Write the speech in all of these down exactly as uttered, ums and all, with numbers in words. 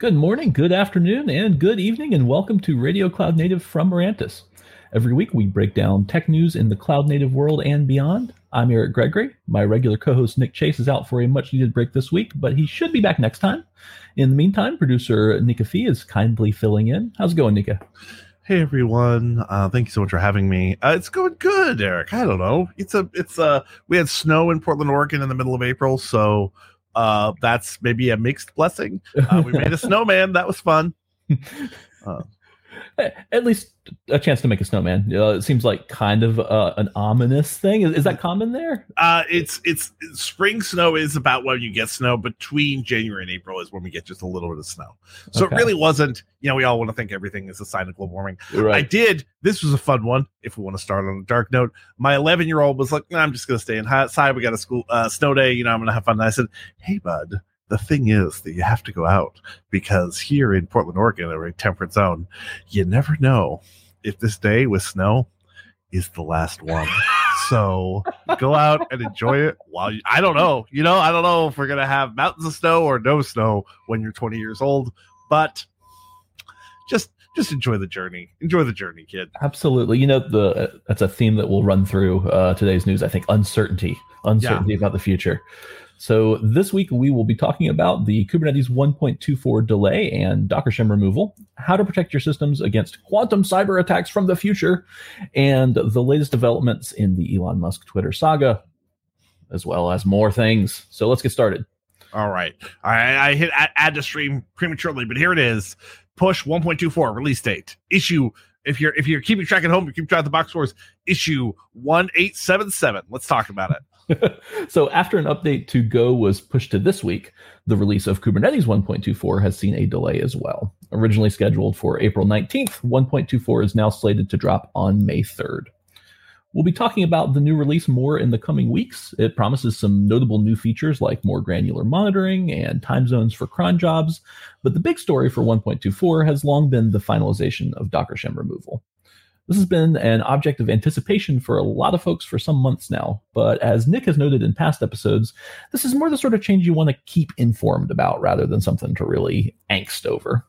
Good morning, good afternoon, and good evening, and welcome to Radio Cloud Native from Mirantis. Every week we break down tech news in the cloud native world and beyond. I'm Eric Gregory. My regular co-host Nick Chase is out for a much-needed break this week, but he should be back next time. In the meantime, producer Nika Fee is kindly filling in. How's it going, Nika? Hey everyone! Uh, thank you so much for having me. Uh, it's going good, Eric. I don't know. It's a, it's a. We had snow in Portland, Oregon, in the middle of April, so uh, that's maybe a mixed blessing. Uh, we made a snowman. That was fun. Uh, At least a chance to make a snowman. Uh, it seems like kind of uh, an ominous thing. Is, is that common there? Uh, it's it's spring snow is about when you get snow. Between January and April is when we get just a little bit of snow. So Okay. it really wasn't. You know, we all want to think everything is a sign of global warming. Right. I did. This was a fun one. If we want to start on a dark note, my eleven year old was like, nah, I'm just going to stay inside. We got a school uh, snow day. You know, I'm going to have fun. And I said, hey, bud, the thing is that you have to go out because here in Portland, Oregon, a temperate zone, you never know if this day with snow is the last one. So go out and enjoy it while you, I don't know, you know, I don't know if we're going to have mountains of snow or no snow when you're twenty years old, but just just enjoy the journey. Enjoy the journey, kid. Absolutely. You know, the that's a theme that will run through uh, today's news, I think. Uncertainty. Uncertainty Yeah. about the future. So this week we will be talking about the Kubernetes one point two four delay and Docker shim removal, how to protect your systems against quantum cyber attacks from the future, and the latest developments in the Elon Musk Twitter saga, as well as more things. So let's get started. All right. I, I hit add, add to stream prematurely, but here it is. Push one point two four release date. Issue, if you're if you're keeping track at home, you keep track of the box scores, issue one eight seven seven. Let's talk about it. So after an update to Go was pushed to this week, the release of Kubernetes one point two four has seen a delay as well. Originally scheduled for April nineteenth, one point two four is now slated to drop on May third. We'll be talking about the new release more in the coming weeks. It promises some notable new features like more granular monitoring and time zones for cron jobs, but the big story for one point two four has long been the finalization of Docker shim removal. This has been an object of anticipation for a lot of folks for some months now, but as Nick has noted in past episodes, this is more the sort of change you want to keep informed about rather than something to really angst over.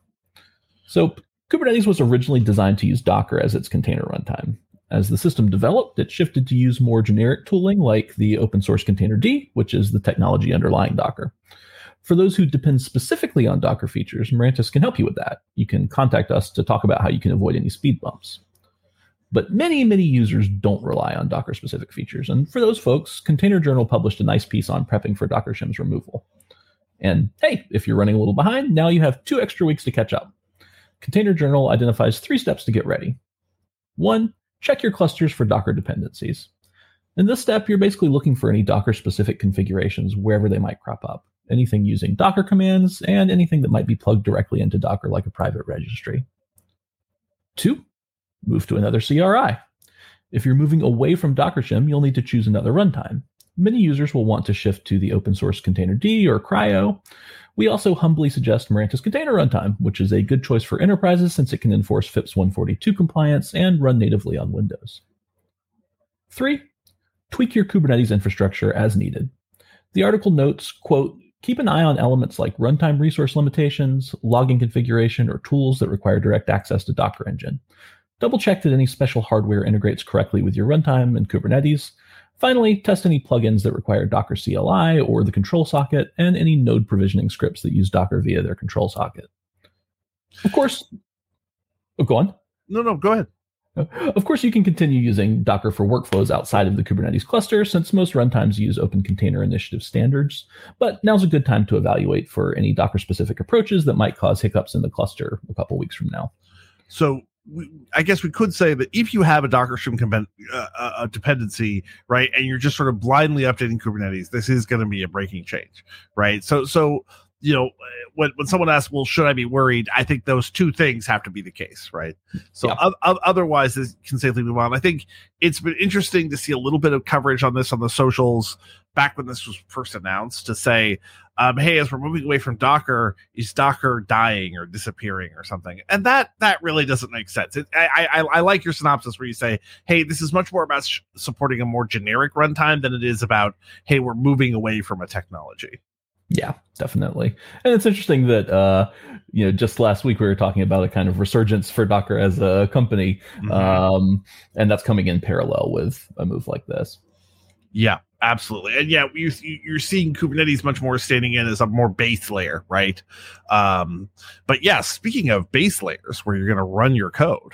So Kubernetes was originally designed to use Docker as its container runtime. As the system developed, it shifted to use more generic tooling like the open source Containerd, which is the technology underlying Docker. For those who depend specifically on Docker features, Mirantis can help you with that. You can contact us to talk about how you can avoid any speed bumps. But many, many users don't rely on Docker-specific features. And for those folks, Container Journal published a nice piece on prepping for Docker shim's removal. And hey, if you're running a little behind, now you have two extra weeks to catch up. Container Journal identifies three steps to get ready. One, check your clusters for Docker dependencies. In this step, you're basically looking for any Docker-specific configurations wherever they might crop up. Anything using Docker commands and anything that might be plugged directly into Docker like a private registry. Two, move to another C R I. If you're moving away from Docker shim, you'll need to choose another runtime. Many users will want to shift to the open source Containerd or Cryo. We also humbly suggest Mirantis Container Runtime, which is a good choice for enterprises since it can enforce FIPS one forty-two compliance and run natively on Windows. Three, tweak your Kubernetes infrastructure as needed. The article notes, quote, keep an eye on elements like runtime resource limitations, logging configuration, or tools that require direct access to Docker Engine. Double check that any special hardware integrates correctly with your runtime and Kubernetes. Finally, test any plugins that require Docker C L I or the control socket, and any node provisioning scripts that use Docker via their control socket. Of course, oh, go on. No, no, go ahead. Of course, you can continue using Docker for workflows outside of the Kubernetes cluster, since most runtimes use Open Container Initiative standards, but now's a good time to evaluate for any Docker-specific approaches that might cause hiccups in the cluster a couple weeks from now. So we, I guess we could say that if you have a Docker shim compen- uh, a dependency, right, and you're just sort of blindly updating Kubernetes, this is going to be a breaking change, right? So, so you know, when when someone asks, well, should I be worried? I think those two things have to be the case, right? So Yeah. o- o- otherwise, this can safely move on. I think it's been interesting to see a little bit of coverage on this on the socials back when this was first announced to say, um, hey, as we're moving away from Docker, is Docker dying or disappearing or something? And that that really doesn't make sense. It, I, I I like your synopsis where you say, hey, this is much more about sh- supporting a more generic runtime than it is about, hey, we're moving away from a technology. Yeah, definitely. And it's interesting that, uh, you know, just last week we were talking about a kind of resurgence for Docker as a company, mm-hmm. um, and that's coming in parallel with a move like this. Yeah, absolutely. And yeah, you, you're seeing Kubernetes much more standing in as a more base layer, right? Um, but yeah, speaking of base layers where you're going to run your code.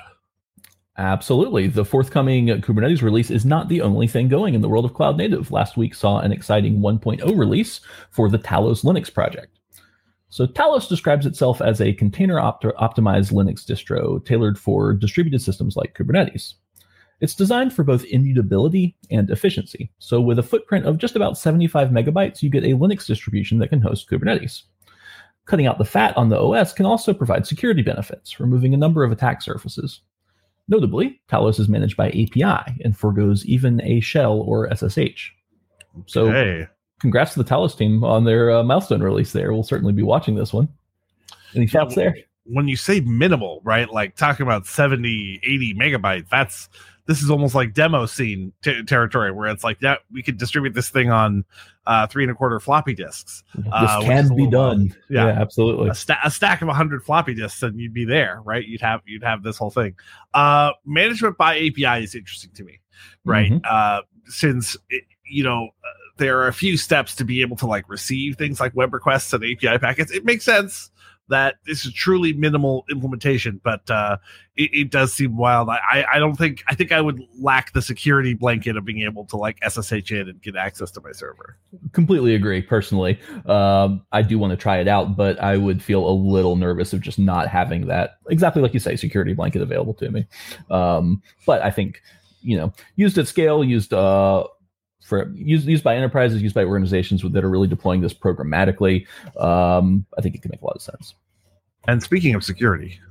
Absolutely. The forthcoming Kubernetes release is not the only thing going in the world of cloud native. Last week saw an exciting one point oh release for the Talos Linux project. So Talos describes itself as a container opt- optimized Linux distro tailored for distributed systems like Kubernetes. It's designed for both immutability and efficiency. So with a footprint of just about seventy-five megabytes, you get a Linux distribution that can host Kubernetes. Cutting out the fat on the O S can also provide security benefits, removing a number of attack surfaces. Notably, Talos is managed by A P I and forgoes even a shell or S S H. So hey. Congrats to the Talos team on their uh, milestone release there. We'll certainly be watching this one. Any thoughts yeah, there? When you say minimal, right, like talking about seventy, eighty megabytes, that's this is almost like demo scene t- territory where it's like, yeah, we could distribute this thing on uh, three and a quarter floppy disks. This uh, can be done. Yeah, yeah, absolutely. A, sta- a stack of one hundred floppy disks and you'd be there, right? You'd have you'd have this whole thing. Uh, management by A P I is interesting to me, right? Mm-hmm. Uh, since, it, you know, uh, there are a few steps to be able to like receive things like web requests and A P I packets. It makes sense that this is truly minimal implementation, but uh, it, it does seem wild. I, I don't think, I think I would lack the security blanket of being able to like S S H in and get access to my server. Completely agree, personally. Um, I do want to try it out, but I would feel a little nervous of just not having that, exactly like you say, security blanket available to me. Um, but I think, you know, used at scale, used uh, for used, used by enterprises, used by organizations that are really deploying this programmatically, um, I think it can make a lot of sense. And speaking of security,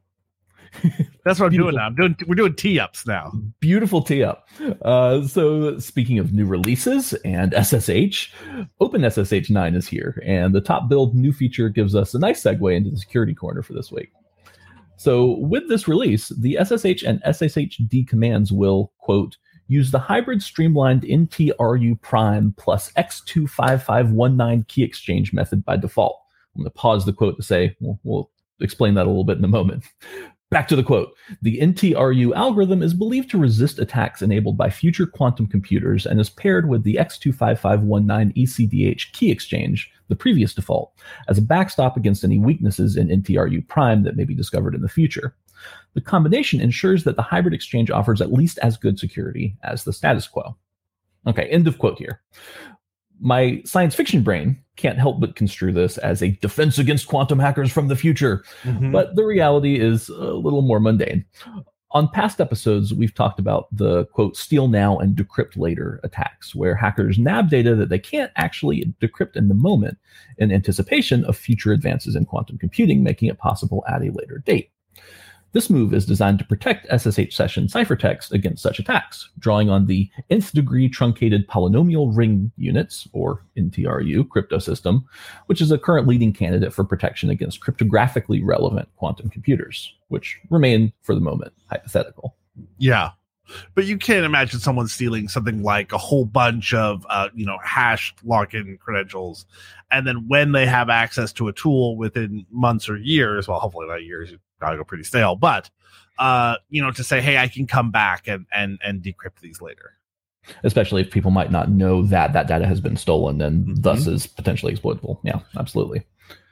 that's what I'm doing now. I'm doing we're doing tee-ups now. Beautiful tee-up. Uh, so speaking of new releases and S S H, Open S S H nine is here, and the top build new feature gives us a nice segue into the security corner for this week. So with this release, the S S H and S S H D commands will, quote, use the hybrid streamlined N T R U prime plus X two five five one nine key exchange method by default. I'm going to pause the quote to say, we'll, we'll explain that a little bit in a moment. Back to the quote. The N T R U algorithm is believed to resist attacks enabled by future quantum computers and is paired with the X two five five one nine E C D H key exchange, the previous default, as a backstop against any weaknesses in N T R U prime that may be discovered in the future. The combination ensures that the hybrid exchange offers at least as good security as the status quo. Okay, end of quote here. My science fiction brain can't help but construe this as a defense against quantum hackers from the future, mm-hmm. but the reality is a little more mundane. On past episodes, we've talked about the, quote, steal now and decrypt later attacks, where hackers nab data that they can't actually decrypt in the moment in anticipation of future advances in quantum computing, making it possible at a later date. This move is designed to protect S S H session ciphertext against such attacks, drawing on the nth degree truncated polynomial ring units, or N T R U, crypto system, which is a current leading candidate for protection against cryptographically relevant quantum computers, which remain, for the moment, hypothetical. Yeah. But you can't imagine someone stealing something like a whole bunch of, uh, you know, hashed login credentials. And then when they have access to a tool within months or years, well, hopefully not years, you've got to go pretty stale, but, uh, you know, to say, hey, I can come back and, and, and decrypt these later. Especially if people might not know that that data has been stolen and mm-hmm. thus is potentially exploitable. Yeah, absolutely.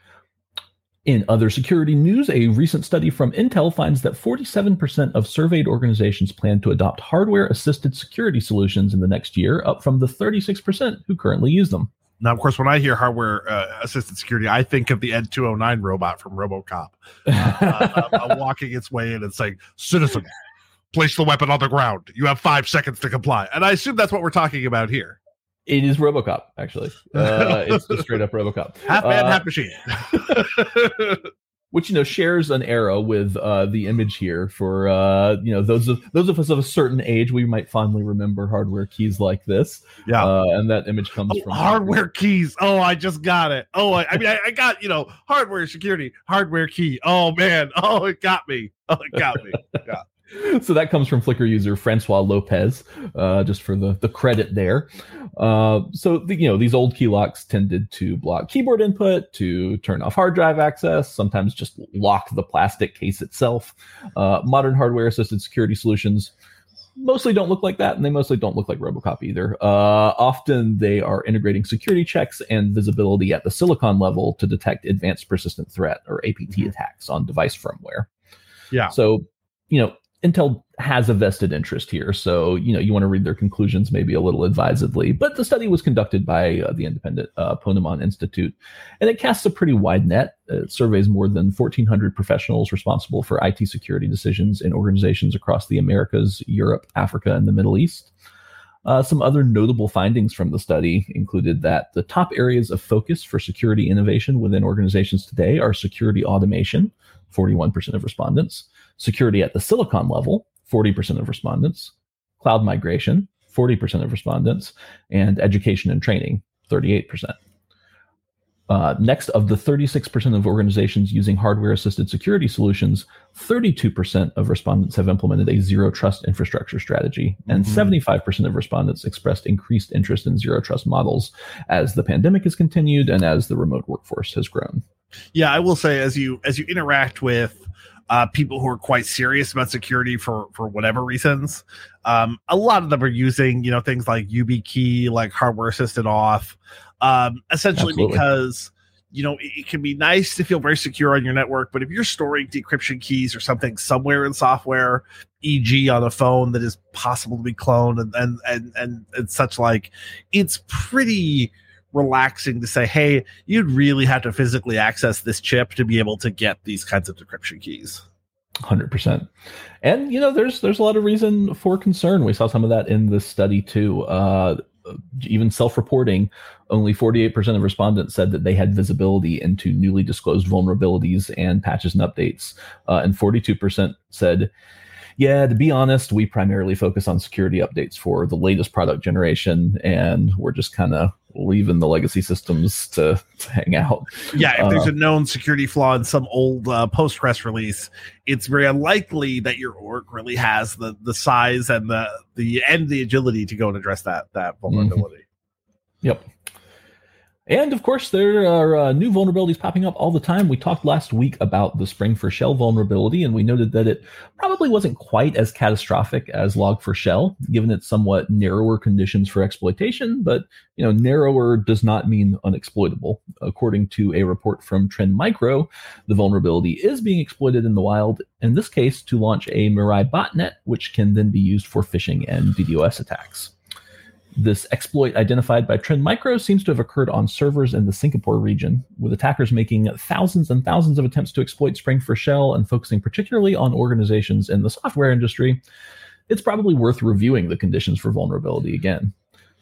In other security news, a recent study from Intel finds that forty-seven percent of surveyed organizations plan to adopt hardware-assisted security solutions in the next year, up from the thirty-six percent who currently use them. Now, of course, when I hear hardware-assisted uh, security, I think of the Ed two oh nine robot from RoboCop uh, uh, uh, walking its way in and saying, "Citizen, place the weapon on the ground. You have five seconds to comply." And I assume that's what we're talking about here. It is RoboCop, actually. Uh, it's just straight up RoboCop. Half man, uh, half machine. Which, you know, shares an era with uh, the image here for, uh, you know, those of those of us of a certain age, we might fondly remember hardware keys like this. Yeah. Uh, and that image comes oh, from hardware keys. Oh, I just got it. Oh, I, I mean, I, I got, you know, hardware security, hardware key. Oh, man. Oh, it got me. Oh, it got me. Yeah. So that comes from Flickr user Francois Lopez, uh, just for the, the credit there. Uh, so, the, you know, these old key locks tended to block keyboard input, to turn off hard drive access, sometimes just lock the plastic case itself. Uh, modern hardware-assisted security solutions mostly don't look like that, and they mostly don't look like Robocop either. Uh, often they are integrating security checks and visibility at the silicon level to detect advanced persistent threat, or A P T, mm-hmm. attacks on device firmware. Yeah. So, you know, Intel has a vested interest here. So, you know, you want to read their conclusions maybe a little advisedly. But the study was conducted by uh, the independent uh, Ponemon Institute, and it casts a pretty wide net. It surveys more than fourteen hundred professionals responsible for I T security decisions in organizations across the Americas, Europe, Africa, and the Middle East. Uh, some other notable findings from the study included that the top areas of focus for security innovation within organizations today are security automation, forty-one percent of respondents, security at the silicon level, forty percent of respondents, cloud migration, forty percent of respondents, and education and training, thirty-eight percent. Uh, next, of the thirty-six percent of organizations using hardware-assisted security solutions, thirty-two percent of respondents have implemented a zero-trust infrastructure strategy, and mm-hmm. seventy-five percent of respondents expressed increased interest in zero-trust models as the pandemic has continued and as the remote workforce has grown. Yeah, I will say, as you as you interact with uh, people who are quite serious about security for for whatever reasons, um, a lot of them are using, you know, things like YubiKey, like hardware-assisted auth. Um, essentially Absolutely. Because, you know, it, it can be nice to feel very secure on your network, but if you're storing decryption keys or something somewhere in software, for example on a phone that is possible to be cloned and, and, and, and, and such like, it's pretty relaxing to say, hey, you'd really have to physically access this chip to be able to get these kinds of decryption keys. one hundred percent. And, you know, there's, there's a lot of reason for concern. We saw some of that in this study too. Uh, even self-reporting, only forty-eight percent of respondents said that they had visibility into newly disclosed vulnerabilities and patches and updates. Uh, and forty-two percent said, yeah, to be honest, we primarily focus on security updates for the latest product generation, and we're just kind of leaving the legacy systems to, to hang out. Yeah, if there's uh, a known security flaw in some old uh, Postgres release, it's very unlikely that your org really has the the size and the the and the agility to go and address that that vulnerability. Mm-hmm. Yep. And of course, there are uh, new vulnerabilities popping up all the time. We talked last week about the Spring for Shell vulnerability, and we noted that it probably wasn't quite as catastrophic as Log for Shell, given its somewhat narrower conditions for exploitation. But, you know, narrower does not mean unexploitable. According to a report from Trend Micro, the vulnerability is being exploited in the wild, in this case, to launch a Mirai botnet, which can then be used for phishing and DDoS attacks. This exploit identified by Trend Micro seems to have occurred on servers in the Singapore region, with attackers making thousands and thousands of attempts to exploit Spring for Shell and focusing particularly on organizations in the software industry. It's probably worth reviewing the conditions for vulnerability again.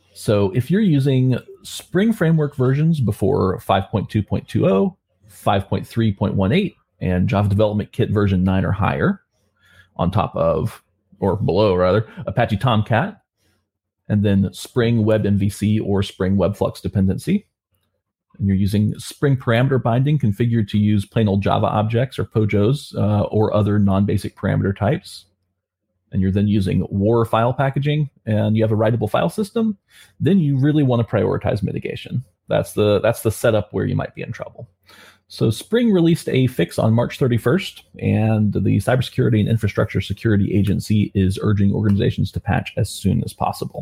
So if you're using Spring Framework versions before five point two point two zero, five point three point one eight, and Java Development Kit version nine or higher, on top of, or below rather, Apache Tomcat, and then Spring Web M V C or Spring Web Flux dependency. And you're using Spring parameter binding configured to use plain old Java objects or P O J Os uh, or other non-basic parameter types. And you're then using W A R file packaging, and you have a writable file system. Then you really want to prioritize mitigation. That's the that's the setup where you might be in trouble. So Spring released a fix on March thirty-first, and the Cybersecurity and Infrastructure Security Agency is urging organizations to patch as soon as possible.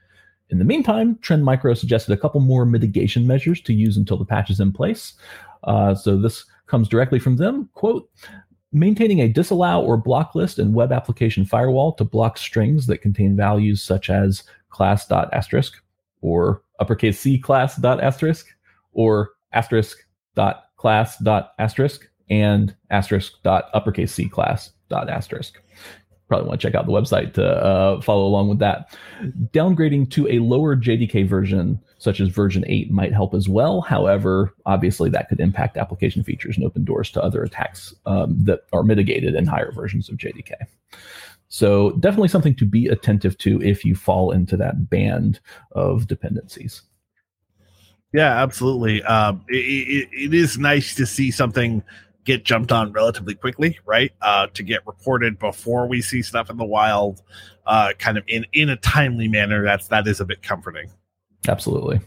In the meantime, Trend Micro suggested a couple more mitigation measures to use until the patch is in place. Uh, so this comes directly from them. Quote, maintaining a disallow or block list in web application firewall to block strings that contain values such as class.asterisk or uppercase C class.asterisk or asterisk dot class dot asterisk and asterisk dot uppercase C class dot asterisk. Probably want to check out the website to uh, follow along with that. Downgrading to a lower J D K version, such as version eight, might help as well. However, obviously that could impact application features and open doors to other attacks um, that are mitigated in higher versions of J D K. So definitely something to be attentive to if you fall into that band of dependencies. Yeah, absolutely. Um, it, it, it is nice to see something get jumped on relatively quickly, right? Uh, to get reported before we see stuff in the wild, uh, kind of in, in a timely manner. That's, that is a bit comforting. Absolutely.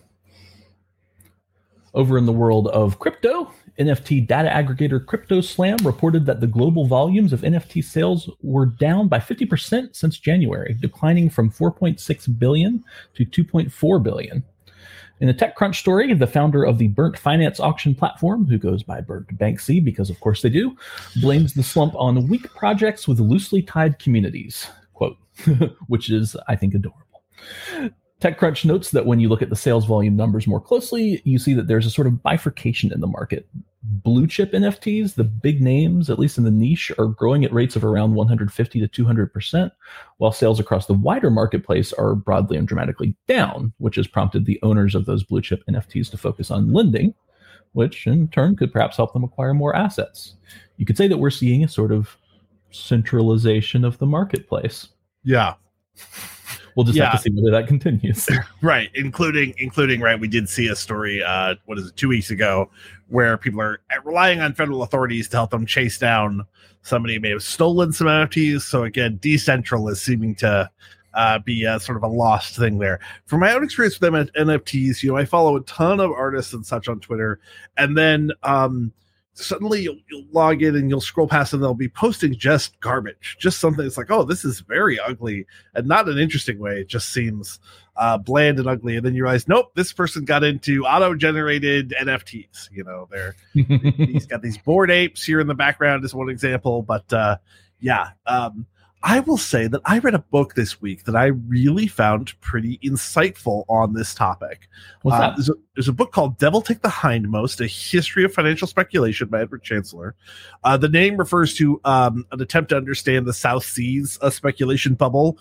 Over in the world of crypto, N F T data aggregator CryptoSlam reported that the global volumes of N F T sales were down by fifty percent since January, declining from four point six billion to two point four billion. In a TechCrunch story, the founder of the Burnt Finance auction platform, who goes by Burnt Banksy because of course they do, blames the slump on weak projects with loosely tied communities, quote, which is, I think, adorable. TechCrunch notes that when you look at the sales volume numbers more closely, you see that there's a sort of bifurcation in the market. Blue chip N F Ts, the big names, at least in the niche, are growing at rates of around one hundred fifty to two hundred percent, while sales across the wider marketplace are broadly and dramatically down, which has prompted the owners of those blue chip N F Ts to focus on lending, which in turn could perhaps help them acquire more assets. You could say that we're seeing a sort of centralization of the marketplace. Yeah. We'll just yeah. have to see whether that continues. Right. Including, including, right. We did see a story, uh, what is it, two weeks ago, where people are relying on federal authorities to help them chase down somebody who may have stolen some N F Ts. So again, decentral is seeming to uh, be a, sort of a lost thing there. From my own experience with them at N F Ts, you know, I follow a ton of artists and such on Twitter, and then, um, suddenly you'll, you'll log in and you'll scroll past and they'll be posting just garbage, just something that's like, oh, this is very ugly, and not an interesting way. It just seems uh, bland and ugly. And then you realize, nope, this person got into auto-generated N F Ts. You know, they're he's got these Bored Apes here in the background is one example. But uh, yeah, um, I will say that I read a book this week that I really found pretty insightful on this topic. What's uh, that? There's a, there's a book called Devil Take the Hindmost, A History of Financial Speculation by Edward Chancellor. Uh, the name refers to um, an attempt to understand the South Seas uh, speculation bubble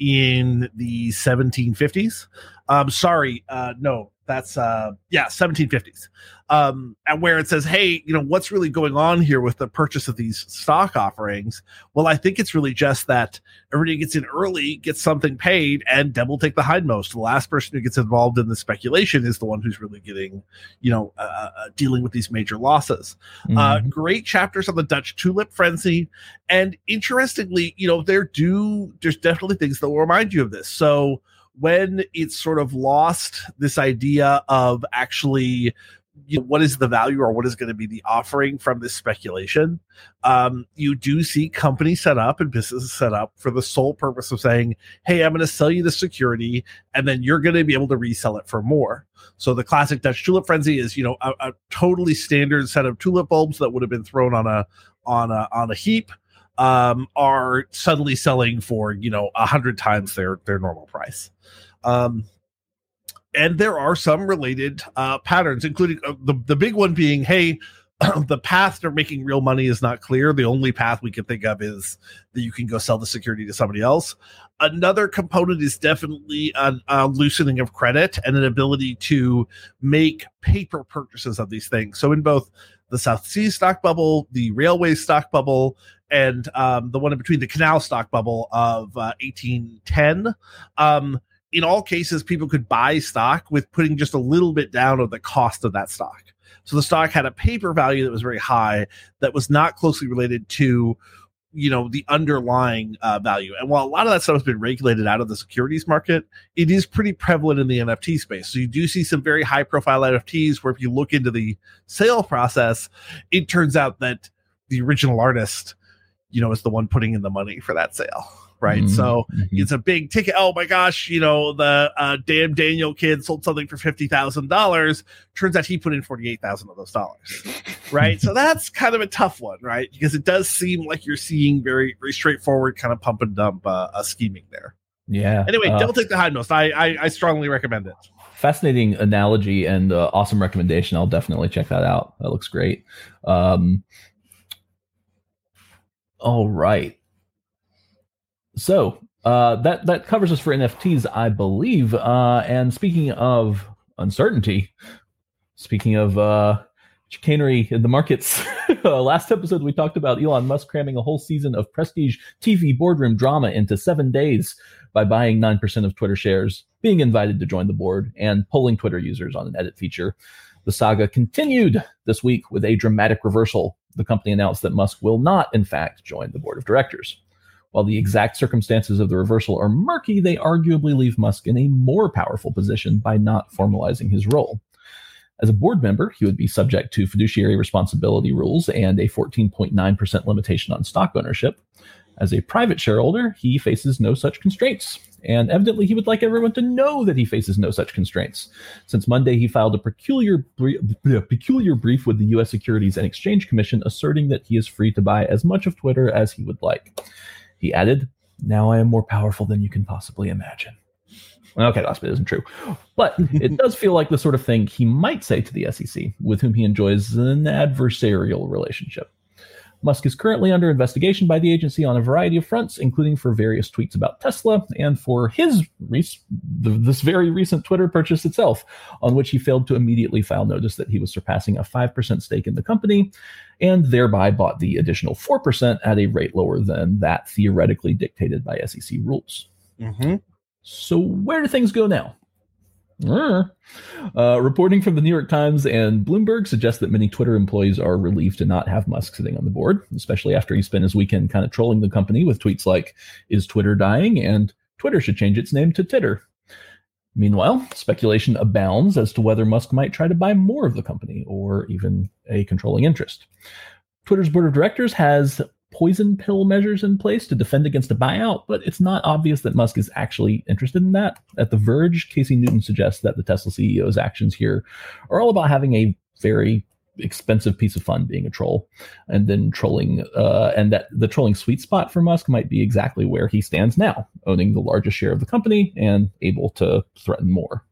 in the seventeen fifties. Um, sorry, uh, no, that's, uh, yeah, seventeen fifties. Um, and where it says, hey, you know, what's really going on here with the purchase of these stock offerings? Well, I think it's really just that everybody gets in early, gets something paid, and devil take the hindmost. The last person who gets involved in the speculation is the one who's really getting, you know, uh, dealing with these major losses. Mm-hmm. Uh, great chapters on the Dutch tulip frenzy. And interestingly, you know, there do, there's definitely things that will remind you of this. So when it's sort of lost this idea of actually, you know, what is the value or what is going to be the offering from this speculation, um, you do see companies set up and businesses set up for the sole purpose of saying, hey, I'm going to sell you the security and then you're going to be able to resell it for more. So the classic Dutch tulip frenzy is, you know, a, a totally standard set of tulip bulbs that would have been thrown on a on a on a heap um, are suddenly selling for, you know, a hundred times their their normal price. Um, And there are some related uh, patterns, including uh, the, the big one being, hey, the path to making real money is not clear. The only path we can think of is that you can go sell the security to somebody else. Another component is definitely a, a loosening of credit and an ability to make paper purchases of these things. So in both the South Sea stock bubble, the railway stock bubble, and um, the one in between, the canal stock bubble of uh, eighteen ten, um, in all cases, people could buy stock with putting just a little bit down of the cost of that stock. So the stock had a paper value that was very high that was not closely related to, you know, the underlying uh, value. And while a lot of that stuff has been regulated out of the securities market, it is pretty prevalent in the N F T space. So you do see some very high profile N F Ts where if you look into the sale process, it turns out that the original artist, you know, is the one putting in the money for that sale. Right. Mm-hmm. So mm-hmm. it's a big ticket. Oh, my gosh. You know, the uh, damn Daniel kid sold something for fifty thousand dollars. Turns out he put in forty-eight thousand of those dollars. Right. So that's kind of a tough one. Right. Because it does seem like you're seeing very, very straightforward kind of pump and dump uh, uh, scheming there. Yeah. Anyway, uh, Devil Take the Hindmost. I, I, I strongly recommend it. Fascinating analogy and uh, awesome recommendation. I'll definitely check that out. That looks great. Um, all right. So uh, that that covers us for N F Ts, I believe. Uh, and speaking of uncertainty, speaking of uh, chicanery in the markets, last episode we talked about Elon Musk cramming a whole season of prestige T V boardroom drama into seven days by buying nine percent of Twitter shares, being invited to join the board, and polling Twitter users on an edit feature. The saga continued this week with a dramatic reversal the company announced that Musk will not, in fact, join the board of directors. While the exact circumstances of the reversal are murky, they arguably leave Musk in a more powerful position by not formalizing his role. As a board member, he would be subject to fiduciary responsibility rules and a fourteen point nine percent limitation on stock ownership. As a private shareholder, he faces no such constraints, and evidently he would like everyone to know that he faces no such constraints. Since Monday, he filed a peculiar, br- peculiar brief with the U S Securities and Exchange Commission asserting that he is free to buy as much of Twitter as he would like. He added, "Now I am more powerful than you can possibly imagine." Okay, last bit isn't true. But it does feel like the sort of thing he might say to the S E C, with whom he enjoys an adversarial relationship. Musk is currently under investigation by the agency on a variety of fronts, including for various tweets about Tesla and for his rec- this very recent Twitter purchase itself, on which he failed to immediately file notice that he was surpassing a five percent stake in the company and thereby bought the additional four percent at a rate lower than that theoretically dictated by S E C rules. Mm-hmm. So where do things go now? Uh, reporting from the New York Times and Bloomberg suggests that many Twitter employees are relieved to not have Musk sitting on the board, especially after he spent his weekend kind of trolling the company with tweets like, "Is Twitter dying?" and "Twitter should change its name to Titter." Meanwhile, speculation abounds as to whether Musk might try to buy more of the company or even a controlling interest. Twitter's board of directors has poison pill measures in place to defend against a buyout, but it's not obvious that Musk is actually interested in that. At The Verge, Casey Newton suggests that the Tesla C E O's actions here are all about having a very expensive piece of fun being a troll, and then trolling, uh, and that the trolling sweet spot for Musk might be exactly where he stands now, owning the largest share of the company and able to threaten more.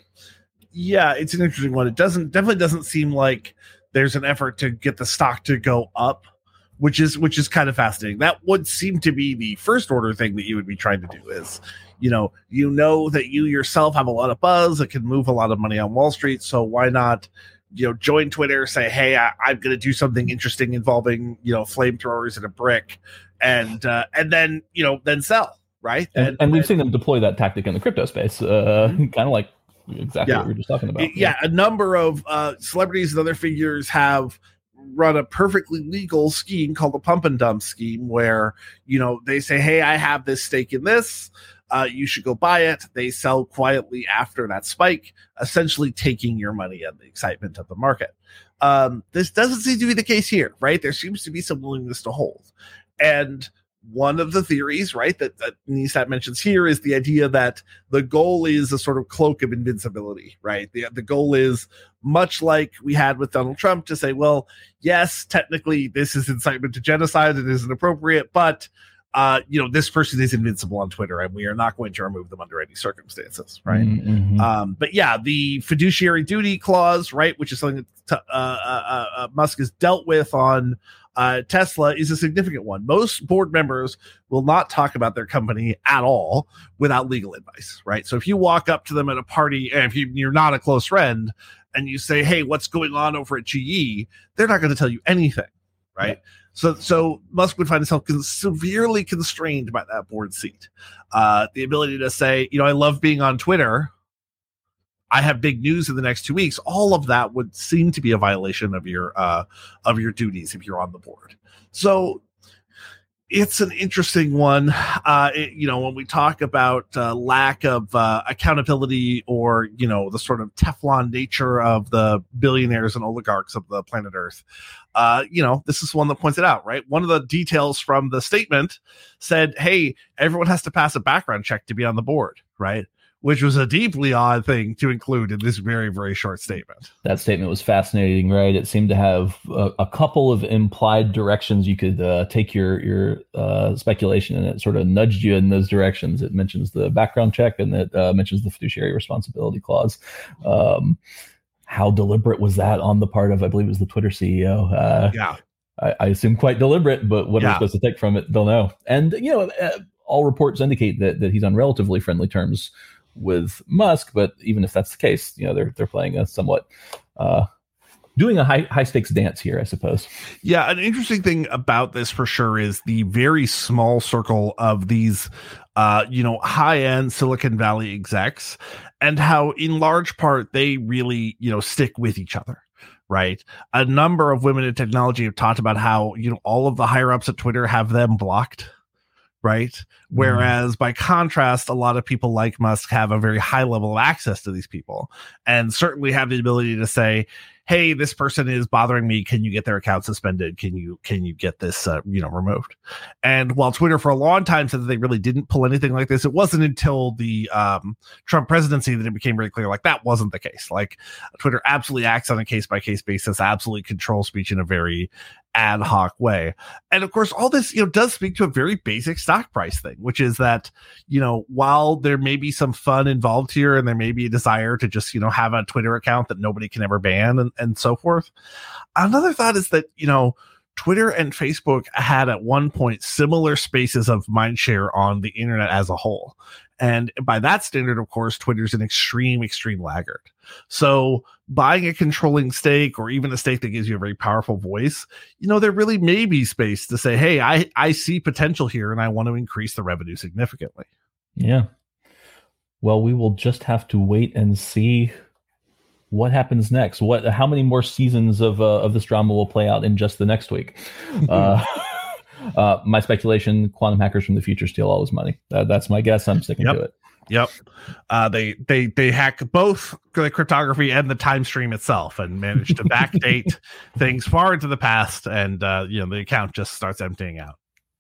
Yeah, it's an interesting one. It doesn't definitely doesn't seem like there's an effort to get the stock to go up, which is which is kind of fascinating. That would seem to be the first order thing that you would be trying to do is, you know, you know that you yourself have a lot of buzz that can move a lot of money on Wall Street. So why not, you know, join Twitter, say, hey, I, I'm going to do something interesting involving, you know, flamethrowers and a brick, and uh, and then, you know, then sell, right? And, and, and we've and, seen them deploy that tactic in the crypto space, uh, mm-hmm. kind of like exactly yeah. what we were just talking about. It, yeah, yeah, a number of uh, celebrities and other figures have run a perfectly legal scheme called the pump and dump scheme, where, you know, they say, hey, I have this stake in this, uh, you should go buy it. They sell quietly after that spike, essentially taking your money and the excitement of the market. Um, this doesn't seem to be the case here, right? There seems to be some willingness to hold. And one of the theories, right, that, that Nisat mentions here is the idea that the goal is a sort of cloak of invincibility, right? The, the goal is much like we had with Donald Trump to say, well, yes, technically this is incitement to genocide. It isn't appropriate, but, uh, you know, this person is invincible on Twitter and we are not going to remove them under any circumstances, right? Mm-hmm. Um, but yeah, the fiduciary duty clause, right, which is something that uh, uh, uh, Musk has dealt with on Uh, Tesla, is a significant one. Most board members will not talk about their company at all without legal advice, right? So if you walk up to them at a party, and if you, you're not a close friend, and you say, hey, what's going on over at G E, they're not going to tell you anything, right? Yeah. So so Musk would find himself con- severely constrained by that board seat. Uh, the ability to say, you know, I love being on Twitter, I have big news in the next two weeks. All of that would seem to be a violation of your uh, of your duties if you're on the board. So it's an interesting one. Uh, it, you know, when we talk about uh, lack of uh, accountability, or, you know, the sort of Teflon nature of the billionaires and oligarchs of the planet Earth, uh, you know, this is one that points it out, right? One of the details from the statement said, hey, everyone has to pass a background check to be on the board, right? Which was a deeply odd thing to include in this very, very short statement. That statement was fascinating, right? It seemed to have a, a couple of implied directions you could uh, take your your uh, speculation, and it sort of nudged you in those directions. It mentions the background check, and it uh, mentions the fiduciary responsibility clause. Um, how deliberate was that on the part of, I believe it was the Twitter C E O? Uh, yeah. I, I assume quite deliberate, but what yeah. are we supposed to take from it? Don't know. And, you know, uh, all reports indicate that that he's on relatively friendly terms with Musk, but even if that's the case, you know, they're they're playing a somewhat uh doing a high high stakes dance here, I suppose. Yeah, an interesting thing about this for sure is the very small circle of these uh you know high-end Silicon Valley execs, and how in large part they really, you know, stick with each other, right? A number of women in technology have talked about how, you know, all of the higher ups at Twitter have them blocked, right? Whereas by contrast, a lot of people like Musk have a very high level of access to these people and certainly have the ability to say, hey, this person is bothering me. Can you get their account suspended? Can you, can you get this, uh, you know, removed? And while Twitter for a long time said that they really didn't pull anything like this, it wasn't until the um, Trump presidency that it became very clear, like that wasn't the case. Like Twitter absolutely acts on a case by case basis, absolutely controls speech in a very ad hoc way. And of course, all this, you know, does speak to a very basic stock price thing, which is that, you know, while there may be some fun involved here and there may be a desire to just, you know, have a Twitter account that nobody can ever ban and, and so forth. Another thought is that, you know, Twitter and Facebook had at one point similar spaces of mindshare on the internet as a whole. And by that standard, of course, Twitter's an extreme, extreme laggard. So buying a controlling stake or even a stake that gives you a very powerful voice, you know, there really may be space to say, hey, I, I see potential here and I want to increase the revenue significantly. Yeah. Well, we will just have to wait and see what happens next. What, how many more seasons of uh, of this drama will play out in just the next week? uh, uh, my speculation: quantum hackers from the future steal all his money. Uh, that's my guess. I'm sticking yep. to it. Yep. Uh, they they they hack both the cryptography and the time stream itself, and manage to backdate things far into the past, and uh, you know the account just starts emptying out.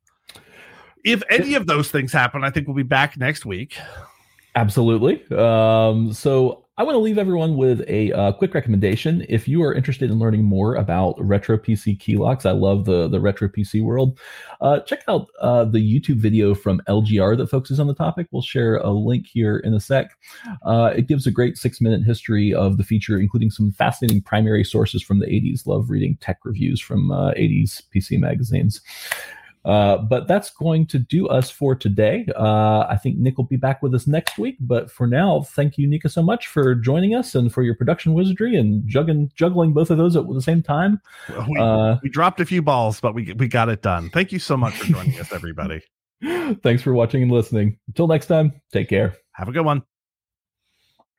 If any of those things happen, I think we'll be back next week. Absolutely. Um, so I want to leave everyone with a uh, quick recommendation. If you are interested in learning more about retro P C key locks, I love the, the retro P C world. Uh, check out uh, the YouTube video from L G R that focuses on the topic. We'll share a link here in a sec. Uh, it gives a great six-minute history of the feature, including some fascinating primary sources from the eighties. Love reading tech reviews from uh, eighties P C magazines. Uh, but that's going to do us for today. Uh, I think Nick will be back with us next week. But for now, thank you, Nika, so much for joining us and for your production wizardry and juggling, juggling both of those at the same time. We, uh, we dropped a few balls, but we we got it done. Thank you so much for joining us, everybody. Thanks for watching and listening. Until next time, take care. Have a good one.